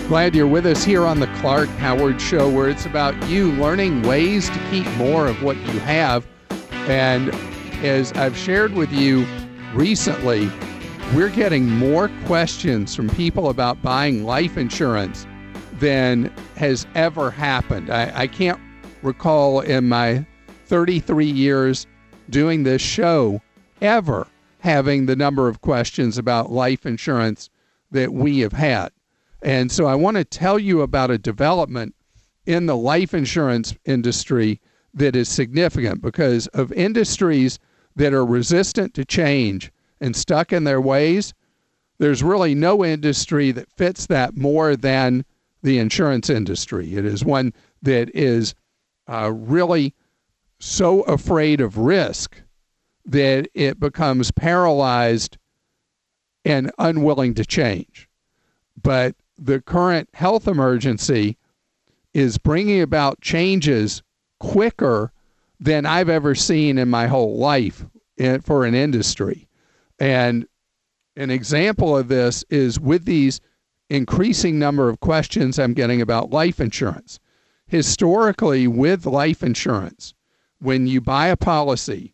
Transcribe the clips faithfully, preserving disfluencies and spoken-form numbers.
Glad you're with us here on the Clark Howard Show, where it's about you learning ways to keep more of what you have. And as I've shared with you recently, we're getting more questions from people about buying life insurance than has ever happened. I, I can't recall in my thirty-three years doing this show ever having the number of questions about life insurance that we have had. And so I want to tell you about a development in the life insurance industry that is significant, because of industries that are resistant to change and stuck in their ways. There's really no industry that fits that more than the insurance industry. It is one that is uh, really so afraid of risk that it becomes paralyzed and unwilling to change. But the current health emergency is bringing about changes quicker than I've ever seen in my whole life in, for an industry. And an example of this is with these increasing number of questions I'm getting about life insurance. Historically, with life insurance, when you buy a policy,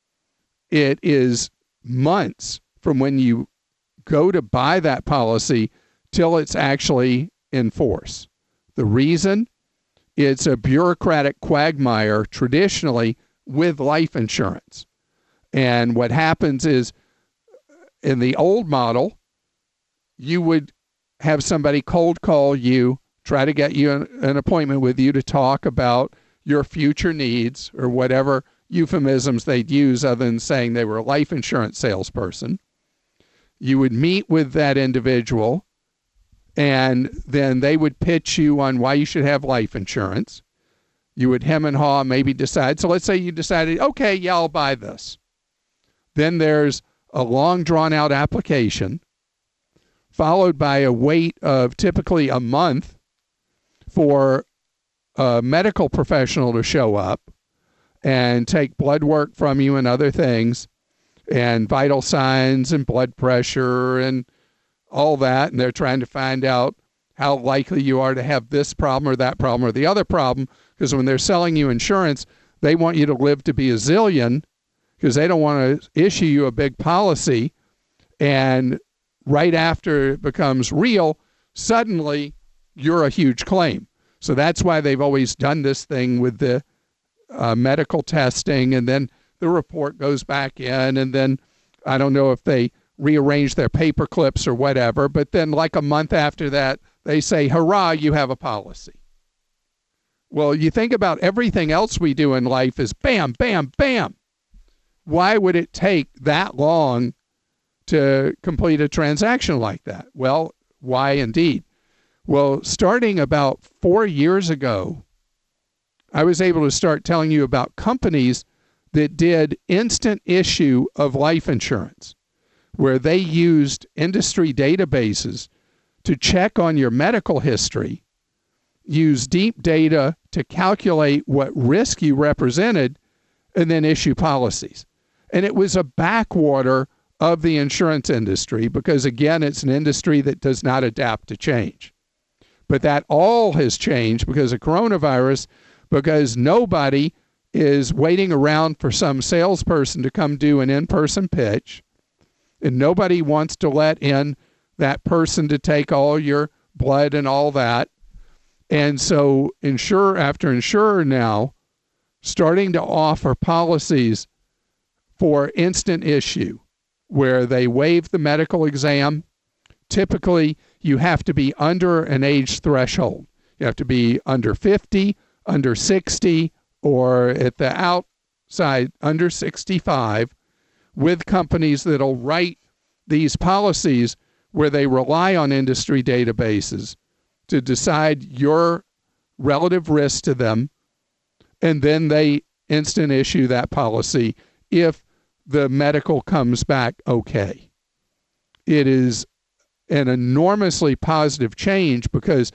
it is months from when you go to buy that policy till it's actually in force. The reason? It's a bureaucratic quagmire traditionally with life insurance. And what happens is, in the old model, you would have somebody cold call you, try to get you an, an appointment with you to talk about your future needs or whatever euphemisms they'd use other than saying they were a life insurance salesperson. You would meet with that individual, and then they would pitch you on why you should have life insurance. You would hem and haw, maybe decide. So let's say you decided, okay, yeah, I'll buy this. Then there's a long drawn-out application, followed by a wait of typically a month for a medical professional to show up and take blood work from you and other things, and vital signs and blood pressure and all that. And they're trying to find out how likely you are to have this problem or that problem or the other problem, because when they're selling you insurance, they want you to live to be a zillion, because they don't want to issue you a big policy, and right after it becomes real, suddenly you're a huge claim. So that's why they've always done this thing with the uh, medical testing, and then the report goes back in, and then I don't know if they rearrange their paper clips or whatever, but then like a month after that, they say, hurrah, you have a policy. Well, you think about everything else we do in life is bam, bam, bam. Why would it take that long to complete a transaction like that? Well, why indeed? Well, starting about four years ago, I was able to start telling you about companies that did instant issue of life insurance, where they used industry databases to check on your medical history, use deep data to calculate what risk you represented, and then issue policies. And it was a backwater of the insurance industry because, again, it's an industry that does not adapt to change. But that all has changed because of coronavirus, because nobody is waiting around for some salesperson to come do an in-person pitch, and nobody wants to let in that person to take all your blood and all that. And so insurer after insurer now starting to offer policies for instant issue, where they waive the medical exam. Typically, you have to be under an age threshold. You have to be under fifty, under sixty, or at the outside, under sixty-five, with companies that'll write these policies where they rely on industry databases to decide your relative risk to them, and then they instant issue that policy if the medical comes back okay. It is an enormously positive change because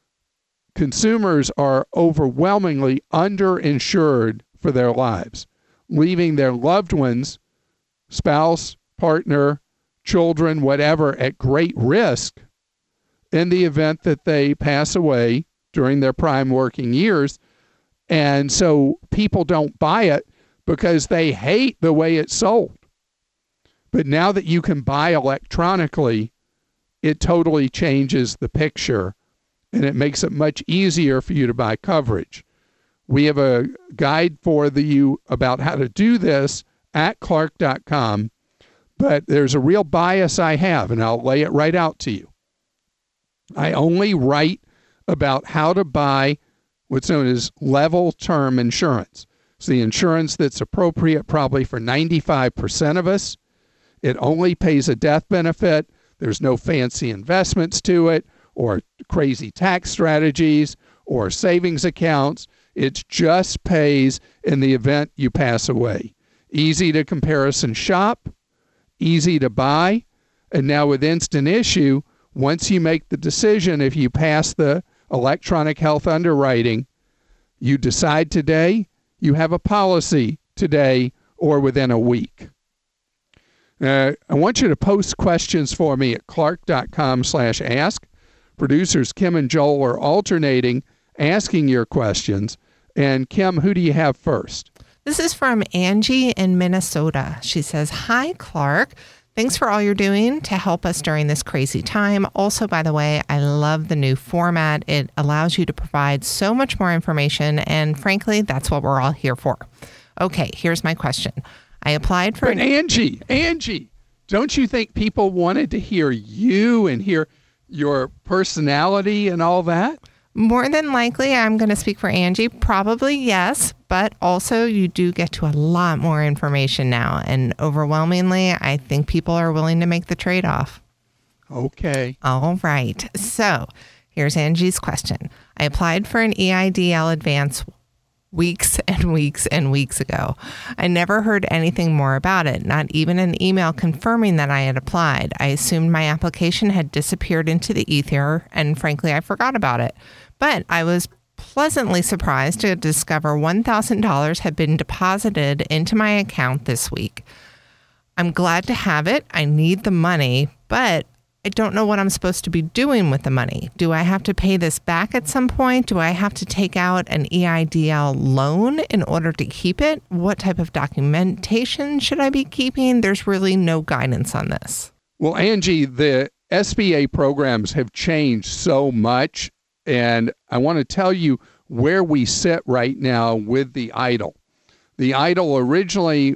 consumers are overwhelmingly underinsured for their lives, leaving their loved ones, spouse, partner, children, whatever, at great risk in the event that they pass away during their prime working years. And so people don't buy it because they hate the way it's sold. But now that you can buy electronically, it totally changes the picture, and it makes it much easier for you to buy coverage. We have a guide for the, you about how to do this at Clark dot com, but there's a real bias I have, and I'll lay it right out to you. I only write about how to buy what's known as level term insurance. It's the insurance that's appropriate probably for ninety-five percent of us. It only pays a death benefit. There's no fancy investments to it or crazy tax strategies or savings accounts. It just pays in the event you pass away. Easy to comparison shop, easy to buy, and now with Instant Issue, once you make the decision, if you pass the electronic health underwriting, you decide today, you have a policy today or within a week. Uh, I want you to post questions for me at Clark dot com slash ask. Producers Kim and Joel are alternating asking your questions. And Kim, who do you have first? This is from Angie in Minnesota. She says, "Hi, Clark. Thanks for all you're doing to help us during this crazy time. Also, by the way, I love the new format. It allows you to provide so much more information, and frankly, that's what we're all here for. Okay, here's my question. I applied for... But an- Angie, Angie, don't you think people wanted to hear you and hear your personality and all that? More than likely, I'm going to speak for Angie. Probably yes, but also you do get to a lot more information now. And overwhelmingly, I think people are willing to make the trade-off." Okay. All right. So here's Angie's question. I applied for an E I D L advance weeks and weeks and weeks ago. I never heard anything more about it, not even an email confirming that I had applied. I assumed my application had disappeared into the ether, and frankly, I forgot about it. But I was pleasantly surprised to discover one thousand dollars had been deposited into my account this week. I'm glad to have it. I need the money, but I don't know what I'm supposed to be doing with the money. Do I have to pay this back at some point? Do I have to take out an E I D L loan in order to keep it? What type of documentation should I be keeping? There's really no guidance on this. Well, Angie, the S B A programs have changed so much, and I want to tell you where we sit right now with the E I D L. The E I D L originally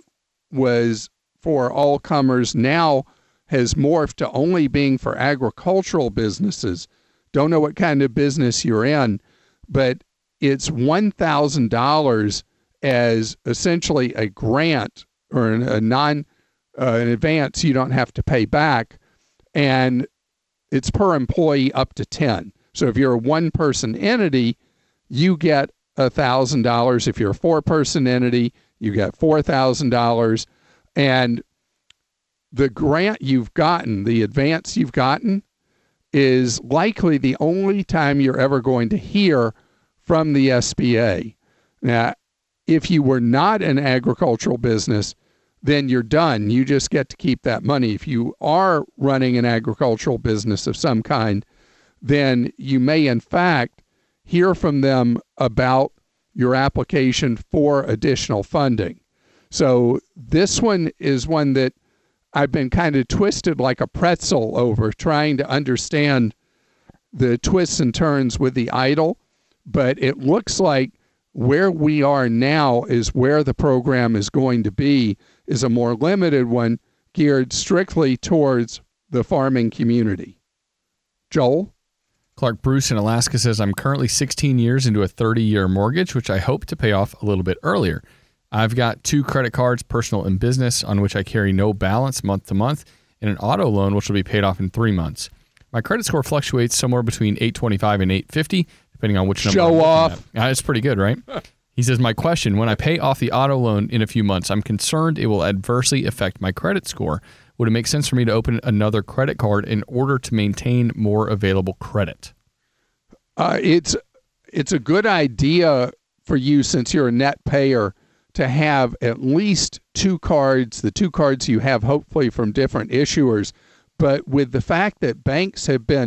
was for all comers, now has morphed to only being for agricultural businesses. Don't know what kind of business you're in, but it's one thousand dollars as essentially a grant or an, a non, uh, an advance you don't have to pay back, and it's per employee up to ten. So if you're a one-person entity, you get one thousand dollars. If you're a four-person entity, you get four thousand dollars. And the grant you've gotten, the advance you've gotten, is likely the only time you're ever going to hear from the S B A. Now, if you were not an agricultural business, then you're done. You just get to keep that money. If you are running an agricultural business of some kind, then you may, in fact, hear from them about your application for additional funding. So this one is one that I've been kind of twisted like a pretzel over, trying to understand the twists and turns with the E I D L, but it looks like where we are now is where the program is going to be, is a more limited one geared strictly towards the farming community. Joel? Clark Bruce in Alaska says, "I'm currently sixteen years into a thirty-year mortgage, which I hope to pay off a little bit earlier. I've got two credit cards, personal and business, on which I carry no balance month to month, and an auto loan, which will be paid off in three months. My credit score fluctuates somewhere between eight twenty-five and eight fifty, depending on which number. Show off. That's pretty good, right? He says, "My question, when I pay off the auto loan in a few months, I'm concerned it will adversely affect my credit score. Would it make sense for me to open another credit card in order to maintain more available credit?" Uh, it's it's a good idea for you, since you're a net payer, to have at least two cards, the two cards you have hopefully from different issuers. But with the fact that banks have been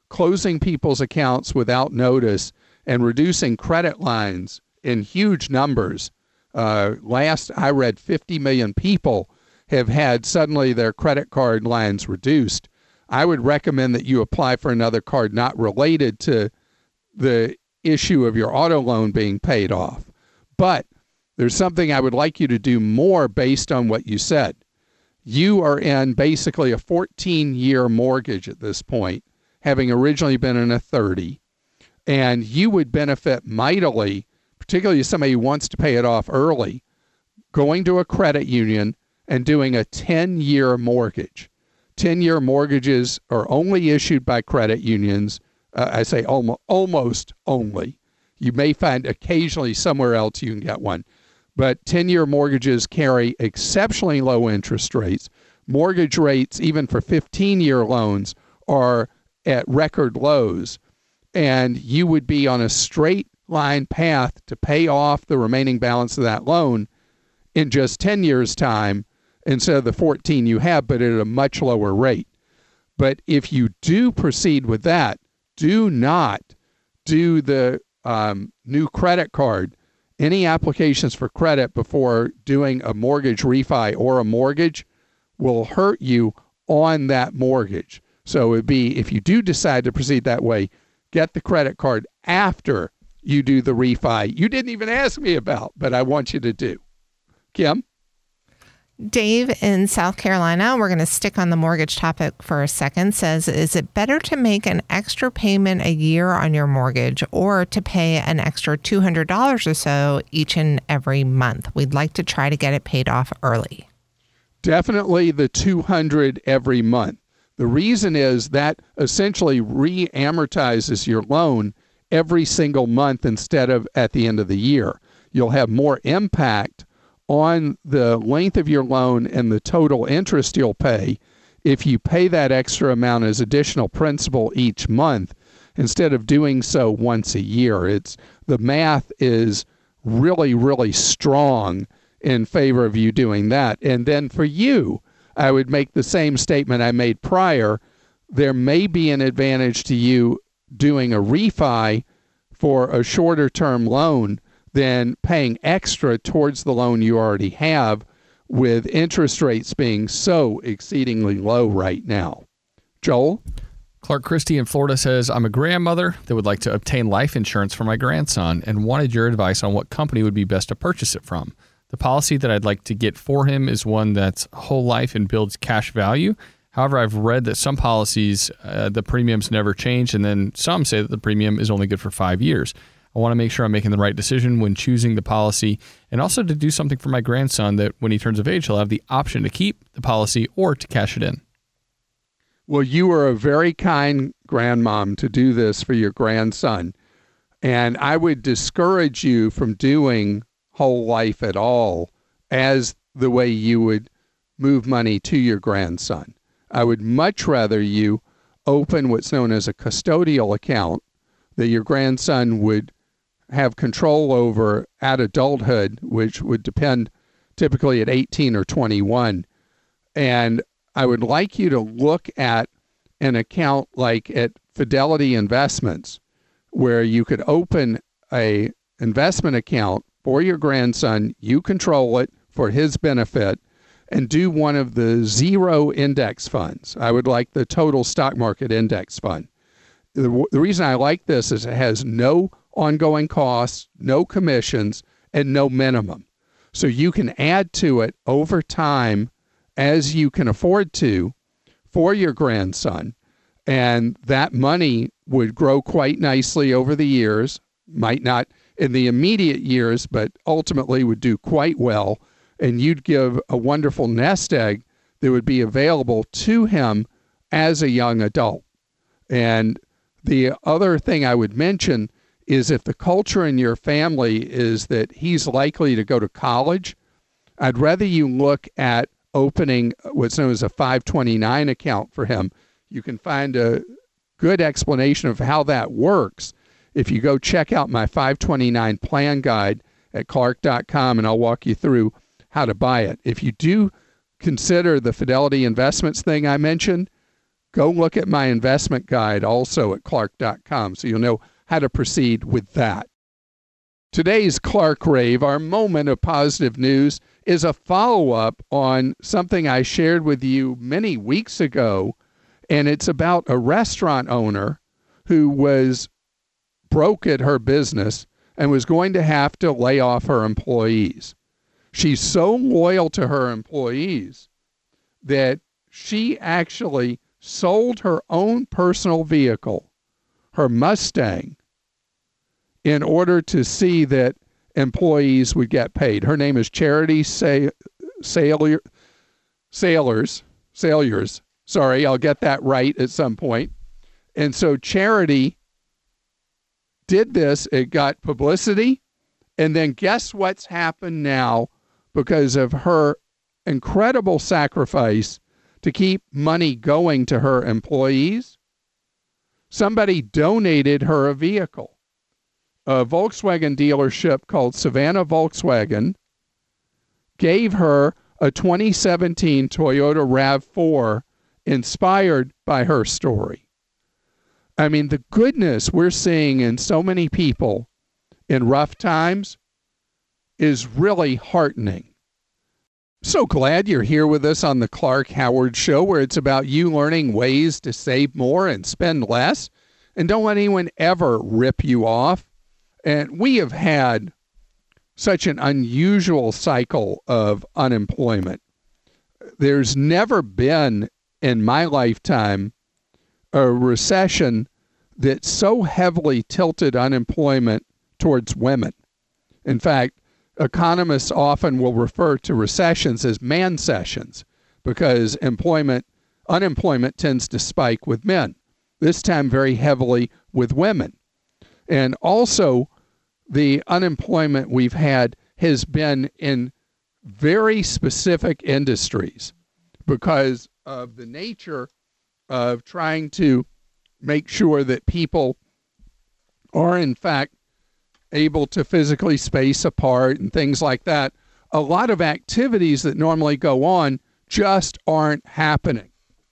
closing people's accounts without notice and reducing credit lines in huge numbers. Uh, last I read, fifty million people have had suddenly their credit card lines reduced. I would recommend that you apply for another card not related to the issue of your auto loan being paid off. But there's something I would like you to do more based on what you said. You are in basically a fourteen-year mortgage at this point, having originally been in a thirty, and you would benefit mightily, particularly as somebody who wants to pay it off early, going to a credit union and doing a ten-year mortgage. ten-year mortgages are only issued by credit unions. Uh, I say almost, almost only. You may find occasionally somewhere else you can get one. But ten-year mortgages carry exceptionally low interest rates. Mortgage rates, even for fifteen-year loans, are at record lows. And you would be on a straight line path to pay off the remaining balance of that loan in just ten years' time instead of the fourteen you have, but at a much lower rate. But if you do proceed with that, do not do the um, new credit card, any applications for credit before doing a mortgage refi or a mortgage will hurt you on that mortgage. So it would be, if you do decide to proceed that way, get the credit card after you do the refi you didn't even ask me about, but I want you to do. Kim? Dave in South Carolina, we're going to stick on the mortgage topic for a second, says, is it better to make an extra payment a year on your mortgage or to pay an extra two hundred dollars or so each and every month? We'd like to try to get it paid off early. Definitely the two hundred dollars every month. The reason is that essentially re-amortizes your loan every single month instead of at the end of the year. You'll have more impact on the length of your loan and the total interest you'll pay if you pay that extra amount as additional principal each month instead of doing so once a year. It's the math is really, really strong in favor of you doing that. And then for you, I would make the same statement I made prior. There may be an advantage to you doing a refi for a shorter term loan than paying extra towards the loan you already have, with interest rates being so exceedingly low right now. Joel? Clark Christie in Florida says, I'm a grandmother that would like to obtain life insurance for my grandson and wanted your advice on what company would be best to purchase it from. The policy that I'd like to get for him is one that's whole life and builds cash value. However, I've read that some policies, uh, the premiums never change, and then some say that the premium is only good for five years. I want to make sure I'm making the right decision when choosing the policy, and also to do something for my grandson that when he turns of age, he'll have the option to keep the policy or to cash it in. Well, you are a very kind grandmom to do this for your grandson, and I would discourage you from doing whole life at all as the way you would move money to your grandson. I would much rather you open what's known as a custodial account that your grandson would have control over at adulthood, which would depend typically at eighteen or twenty-one. And I would like you to look at an account like at Fidelity Investments, where you could open a investment account for your grandson, you control it for his benefit, and do one of the zero index funds. I would like the total stock market index fund. The, the reason I like this is it has no ongoing costs, no commissions, and no minimum. So you can add to it over time as you can afford to for your grandson. And that money would grow quite nicely over the years, might not in the immediate years, but ultimately would do quite well. And you'd give a wonderful nest egg that would be available to him as a young adult. And the other thing I would mention is if the culture in your family is that he's likely to go to college, I'd rather you look at opening what's known as a five twenty-nine account for him. You can find a good explanation of how that works if you go check out my five twenty-nine plan guide at clark dot com, and I'll walk you through how to buy it. If you do consider the Fidelity Investments thing I mentioned, go look at my investment guide also at clark dot com so you'll know how to proceed with that. Today's Clark Rave, our moment of positive news, is a follow-up on something I shared with you many weeks ago, and it's about a restaurant owner who was broke at her business and was going to have to lay off her employees. She's so loyal to her employees that she actually sold her own personal vehicle, her Mustang, in order to see that employees would get paid. Her name is Charity Say, Sailor, Sailors, Sailors. Sorry, I'll get that right at some point. And so Charity did this. It got publicity. And then guess what's happened now because of her incredible sacrifice to keep money going to her employees? Somebody donated her a vehicle. A Volkswagen dealership called Savannah Volkswagen gave her a twenty seventeen Toyota RAV four inspired by her story. I mean, the goodness we're seeing in so many people in rough times is really heartening. So glad you're here with us on the Clark Howard Show, where it's about you learning ways to save more and spend less. And don't let anyone ever rip you off. And we have had such an unusual cycle of unemployment. There's never been in my lifetime a recession that so heavily tilted unemployment towards women. In fact, economists often will refer to recessions as man-sessions because employment, unemployment tends to spike with men, this time very heavily with women. And also, the unemployment we've had has been in very specific industries because of the nature of trying to make sure that people are, in fact, able to physically space apart and things like that. A lot of activities that normally go on just aren't happening.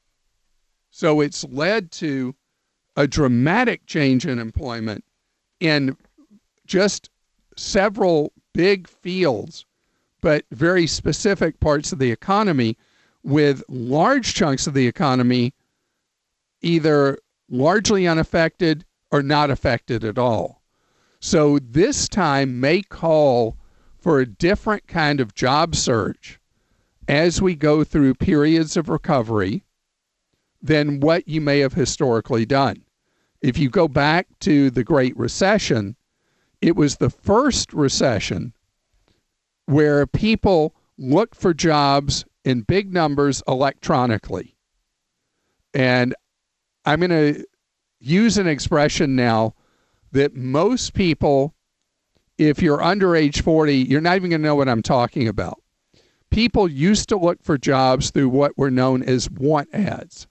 So it's led to a dramatic change in employment in just several big fields, but very specific parts of the economy, with large chunks of the economy either largely unaffected or not affected at all. So this time may call for a different kind of job search as we go through periods of recovery than what you may have historically done. If you go back to the Great Recession, it was the first recession where people looked for jobs in big numbers electronically. And I'm going to use an expression now that most people, if you're under age forty, you're not even going to know what I'm talking about. People used to look for jobs through what were known as want ads.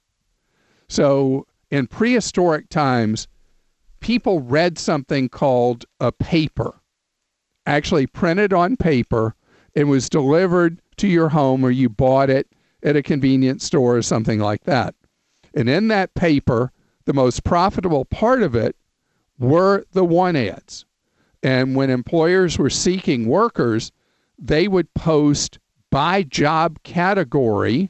So in prehistoric times, people read something called a paper, actually printed on paper, and was delivered to your home, or you bought it at a convenience store or something like that. And in that paper, the most profitable part of it were the want ads. And when employers were seeking workers, they would post by job category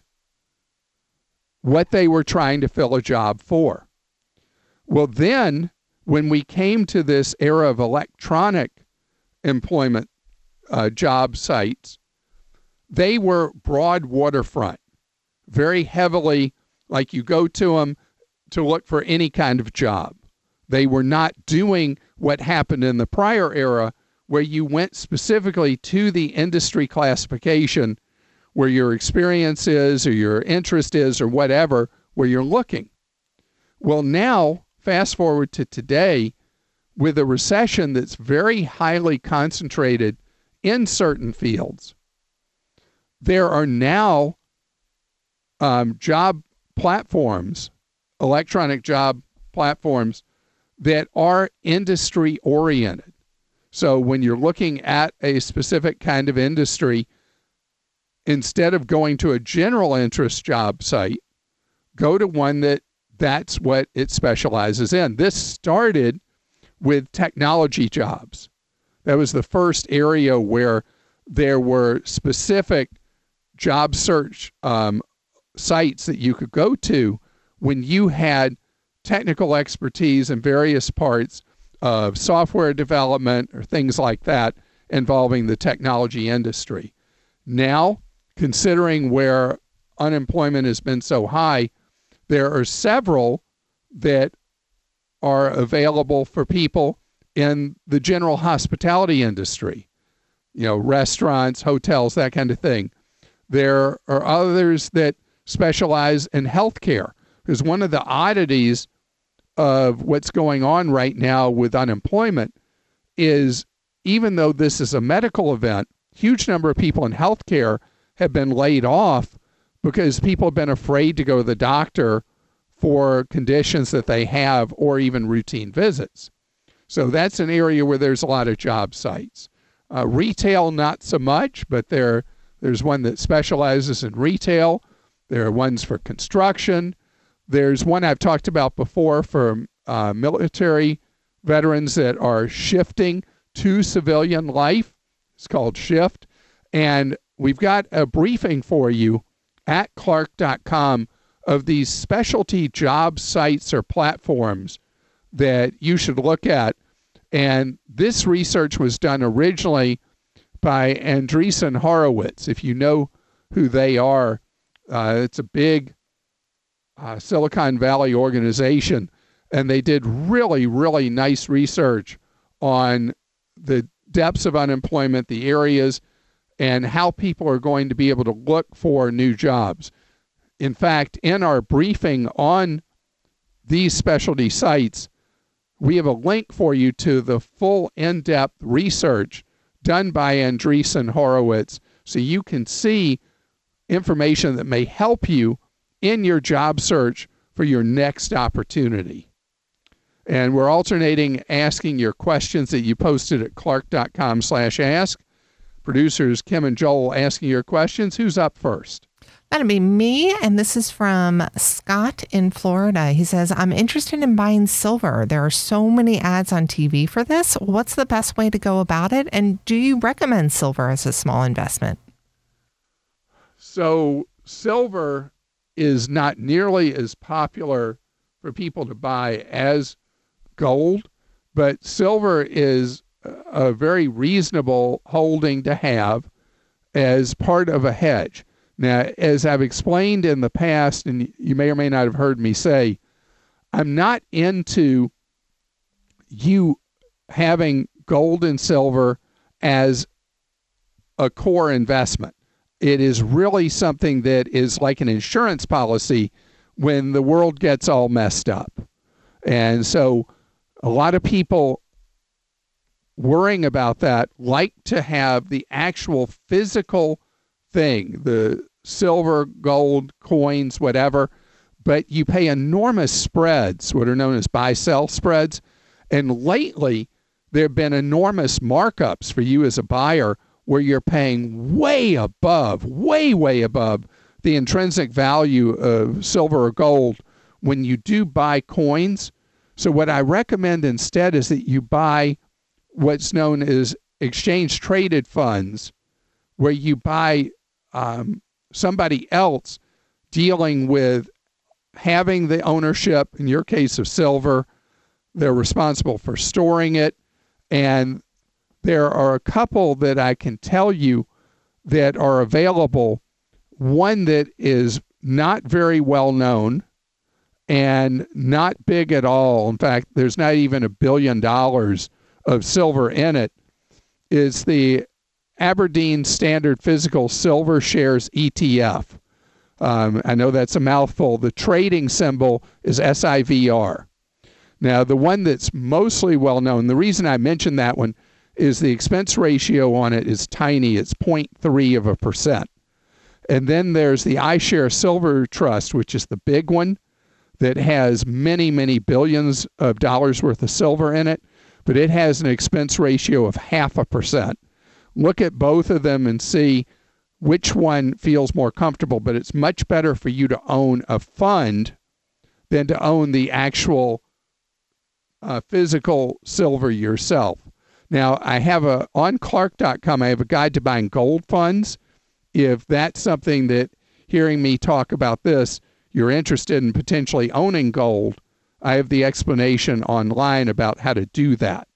what they were trying to fill a job for. Well, then, when we came to this era of electronic employment uh, job sites, they were broad waterfront, very heavily, like you go to them to look for any kind of job. They were not doing what happened in the prior era, where you went specifically to the industry classification where your experience is or your interest is or whatever, where you're looking. Well, now, fast forward to today, with a recession that's very highly concentrated in certain fields, there are now um, job platforms, electronic job platforms that are industry oriented. So when you're looking at a specific kind of industry, instead of going to a general interest job site, go to one that that's what it specializes in. This started with technology jobs. That was the first area where there were specific job search um, sites that you could go to when you had technical expertise in various parts of software development or things like that involving the technology industry. Now, considering where unemployment has been so high, there are several that are available for people in the general hospitality industry, you know, restaurants, hotels, that kind of thing. There are others that specialize in healthcare, because one of the oddities of what's going on right now with unemployment is, even though this is a medical event, huge number of people in healthcare have been laid off because people have been afraid to go to the doctor for conditions that they have, or even routine visits. So that's an area where there's a lot of job sites. Uh, retail, not so much, but there there's one that specializes in retail. There are ones for construction. There's one I've talked about before for uh, military veterans that are shifting to civilian life. It's called Shift. And we've got a briefing for you at Clark dot com of these specialty job sites or platforms that you should look at. And this research was done originally by Andreessen Horowitz. If you know who they are, uh, it's a big uh, Silicon Valley organization, and they did really, really nice research on the depths of unemployment, the areas, and how people are going to be able to look for new jobs. In fact, in our briefing on these specialty sites, we have a link for you to the full in-depth research done by Andreessen Horowitz, so you can see information that may help you in your job search for your next opportunity. And we're alternating asking your questions that you posted at Clark dot com slash ask. Producers Kim and Joel asking your questions. Who's up first? That'll be me, and this is from Scott in Florida. He says, I'm interested in buying silver. There are so many ads on T V for this. What's the best way to go about it? And do you recommend silver as a small investment? So silver is not nearly as popular for people to buy as gold, but silver is a very reasonable holding to have as part of a hedge. Now, as I've explained in the past, and you may or may not have heard me say, I'm not into you having gold and silver as a core investment. It is really something that is like an insurance policy when the world gets all messed up. And so a lot of people worrying about that like to have the actual physical thing, the silver, gold, coins, whatever, but you pay enormous spreads, what are known as buy-sell spreads. And lately, there have been enormous markups for you as a buyer where you're paying way above, way, way above the intrinsic value of silver or gold when you do buy coins. So what I recommend instead is that you buy what's known as exchange-traded funds, where you buy um, somebody else dealing with having the ownership, in your case of silver. They're responsible for storing it. And there are a couple that I can tell you that are available. One that is not very well known and not big at all. In fact, there's not even a billion dollars of silver in it, is the Aberdeen Standard Physical Silver Shares E T F. Um, I know that's a mouthful. The trading symbol is S I V R. Now, the one that's mostly well known, the reason I mentioned that one is the expense ratio on it is tiny. It's zero point three of a percent. And then there's the iShares Silver Trust, which is the big one that has many, many billions of dollars worth of silver in it, but it has an expense ratio of half a percent. Look at both of them and see which one feels more comfortable, but it's much better for you to own a fund than to own the actual uh, physical silver yourself. Now, I have a, on Clark dot com, I have a guide to buying gold funds. If that's something that, hearing me talk about this, you're interested in potentially owning gold, I have the explanation online about how to do that.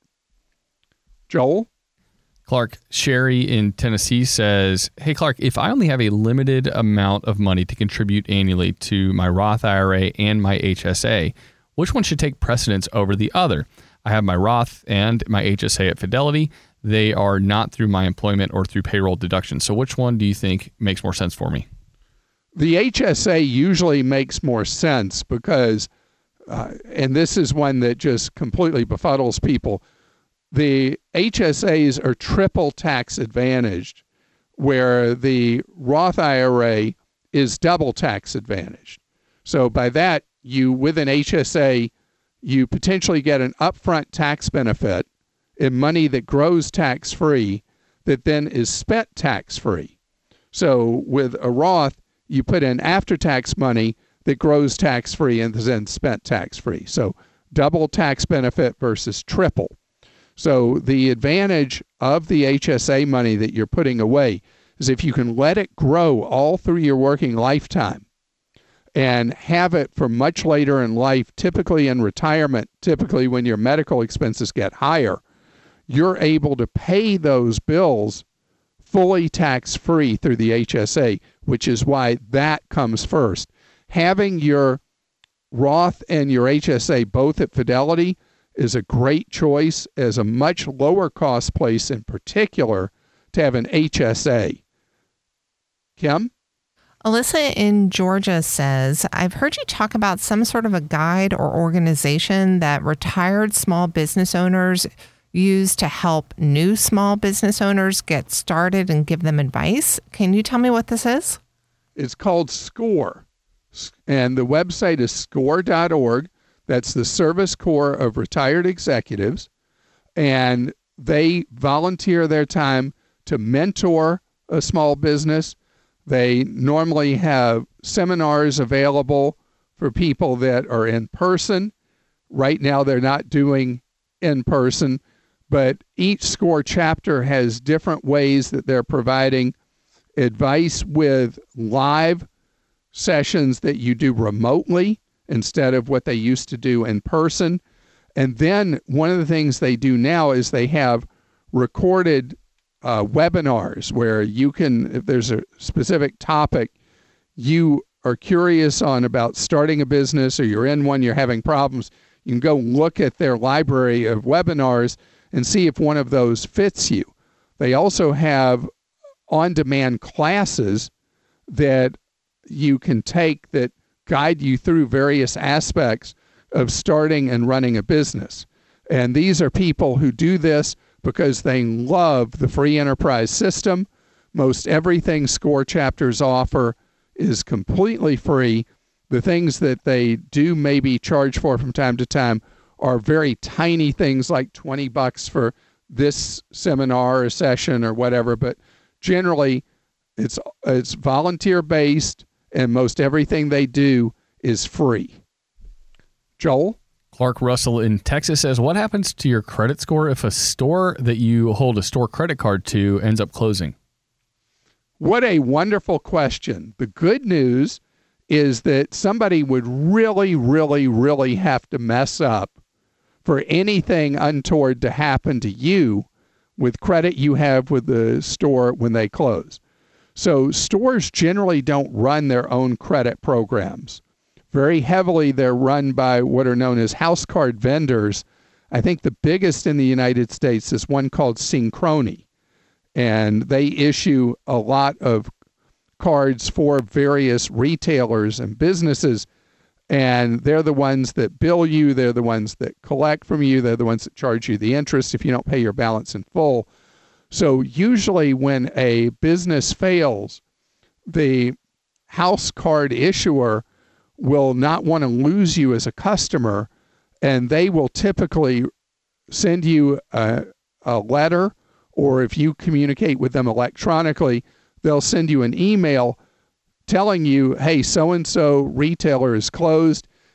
Joel? Clark, Sherry in Tennessee says, hey, Clark, if I only have a limited amount of money to contribute annually to my Roth I R A and my H S A, which one should take precedence over the other? I have my Roth and my H S A at Fidelity. They are not through my employment or through payroll deduction. So which one do you think makes more sense for me? The H S A usually makes more sense because, uh, and this is one that just completely befuddles people, the H S As are triple tax advantaged, where the Roth I R A is double tax advantaged. So by that, you, with an H S A, you potentially get an upfront tax benefit in money that grows tax-free that then is spent tax-free. So with a Roth, you put in after-tax money that grows tax-free and is then spent tax-free. So double tax benefit versus triple. So the advantage of the H S A money that you're putting away is if you can let it grow all through your working lifetime and have it for much later in life, typically in retirement, typically when your medical expenses get higher, you're able to pay those bills fully tax-free through the H S A, which is why that comes first. Having your Roth and your H S A both at Fidelity is a great choice as a much lower cost place in particular to have an H S A. Kim? Alyssa in Georgia says, I've heard you talk about some sort of a guide or organization that retired small business owners use to help new small business owners get started and give them advice. Can you tell me what this is? It's called SCORE, and the website is score dot org. That's the Service Corps of Retired Executives, and they volunteer their time to mentor a small business. They normally have seminars available for people that are in person. Right now, they're not doing in person, but each SCORE chapter has different ways that they're providing advice with live sessions that you do remotely instead of what they used to do in person. And then one of the things they do now is they have recorded uh, webinars where you can, if there's a specific topic you are curious on about starting a business or you're in one, you're having problems, you can go look at their library of webinars and see if one of those fits you. They also have on-demand classes that you can take that guide you through various aspects of starting and running a business. And these are people who do this because they love the free enterprise system. Most everything SCORE chapters offer is completely free. The things that they do maybe charge for from time to time are very tiny things like twenty bucks for this seminar or session or whatever, but generally it's it's volunteer based and most everything they do is free. Joel? Clark Russell in Texas says, what happens to your credit score if a store that you hold a store credit card to ends up closing? What a wonderful question. The good news is that somebody would really, really, really have to mess up for anything untoward to happen to you with credit you have with the store when they close. So stores generally don't run their own credit programs. Very heavily, they're run by what are known as house card vendors. I think the biggest in the United States is one called Synchrony, and they issue a lot of cards for various retailers and businesses, and they're the ones that bill you, they're the ones that collect from you, they're the ones that charge you the interest if you don't pay your balance in full. So usually when a business fails, the house card issuer will not want to lose you as a customer, and they will typically send you a, a letter, or if you communicate with them electronically, they'll send you an email telling you, hey, so-and-so retailer is closed.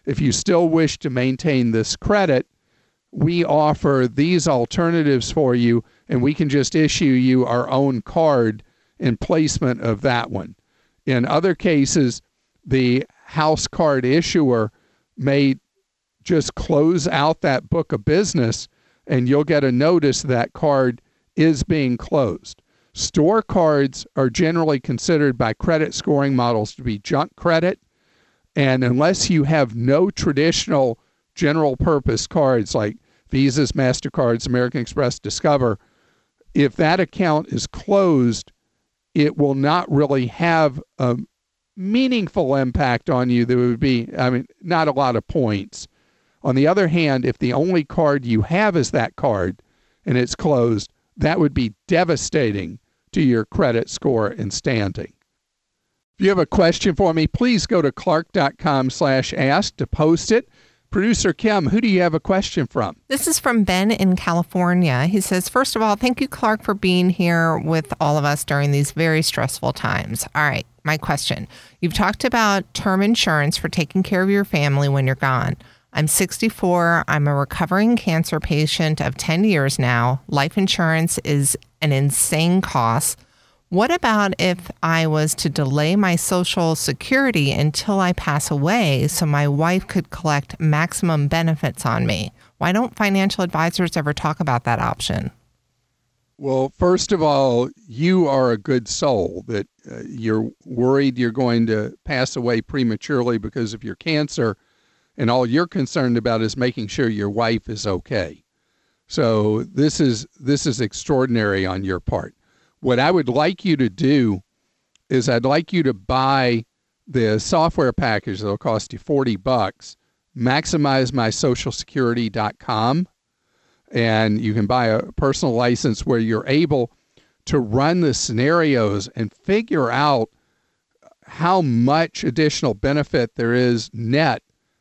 if you still wish to maintain this credit, we offer these alternatives for you, and we can just issue you our own card in placement of that one. In other cases, the house card issuer may just close out that book of business, and you'll get a notice that card is being closed. Store cards are generally considered by credit scoring models to be junk credit, and unless you have no traditional general purpose cards like Visas, MasterCards, American Express, Discover, if that account is closed, it will not really have a meaningful impact on you. There would be, I mean, not a lot of points. On the other hand, if the only card you have is that card and it's closed, that would be devastating to your credit score and standing. If you have a question for me, please go to clark.com slash ask to post it. Producer Kim, who do you have a question from? This is from Ben in California. He says, first of all, thank you, Clark, for being here with all of us during these very stressful times. All right, my question. You've talked about term insurance for taking care of your family when you're gone. I'm sixty-four. I'm a recovering cancer patient of ten years now. Life insurance is an insane cost. What about if I was to delay my Social Security until I pass away so my wife could collect maximum benefits on me? Why don't financial advisors ever talk about that option? Well, first of all, you are a good soul that uh, you're worried you're going to pass away prematurely because of your cancer, and all you're concerned about is making sure your wife is okay. So this is this is extraordinary on your part. What I would like you to do is I'd like you to buy the software package that'll cost you forty bucks, maximize my social security dot com, and you can buy a personal license where you're able to run the scenarios and figure out how much additional benefit there is net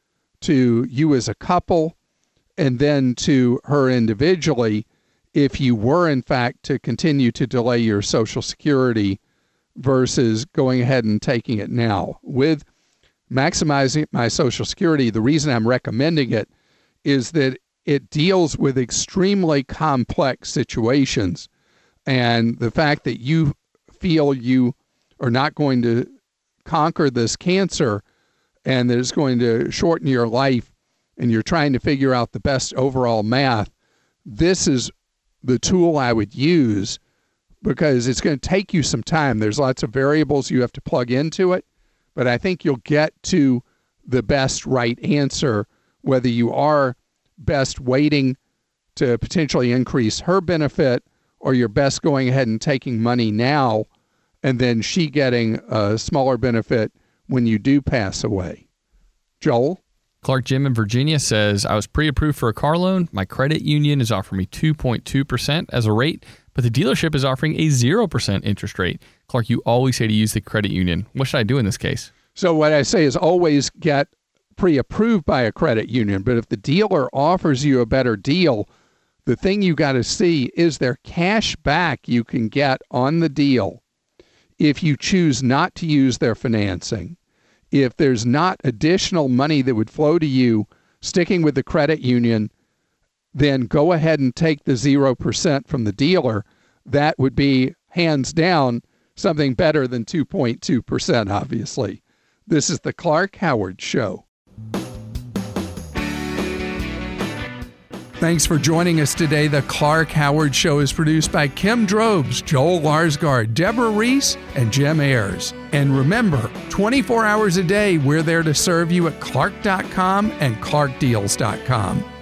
to you as a couple and then to her individually if you were, in fact, to continue to delay your Social Security versus going ahead and taking it now. With maximizing my Social Security, the reason I'm recommending it is that it deals with extremely complex situations. And the fact that you feel you are not going to conquer this cancer and that it's going to shorten your life and you're trying to figure out the best overall math, this is the tool I would use because it's going to take you some time. There's lots of variables you have to plug into it, but I think you'll get to the best right answer, whether you are best waiting to potentially increase her benefit or you're best going ahead and taking money now and then she getting a smaller benefit when you do pass away. Joel? Clark Jim in Virginia says, I was pre-approved for a car loan. My credit union is offering me two point two percent as a rate, but the dealership is offering a zero percent interest rate. Clark, you always say to use the credit union. What should I do in this case? So what I say is always get pre-approved by a credit union, but if the dealer offers you a better deal, the thing you got to see is there cash back you can get on the deal if you choose not to use their financing. If there's not additional money that would flow to you sticking with the credit union, then go ahead and take the zero percent from the dealer. That would be, hands down, something better than two point two percent, obviously. This is the Clark Howard Show. Thanks for joining us today. The Clark Howard Show is produced by Kim Drobes, Joel Larsgaard, Deborah Reese, and Jim Ayers. And remember, twenty-four hours a day, we're there to serve you at clark dot com and clark deals dot com.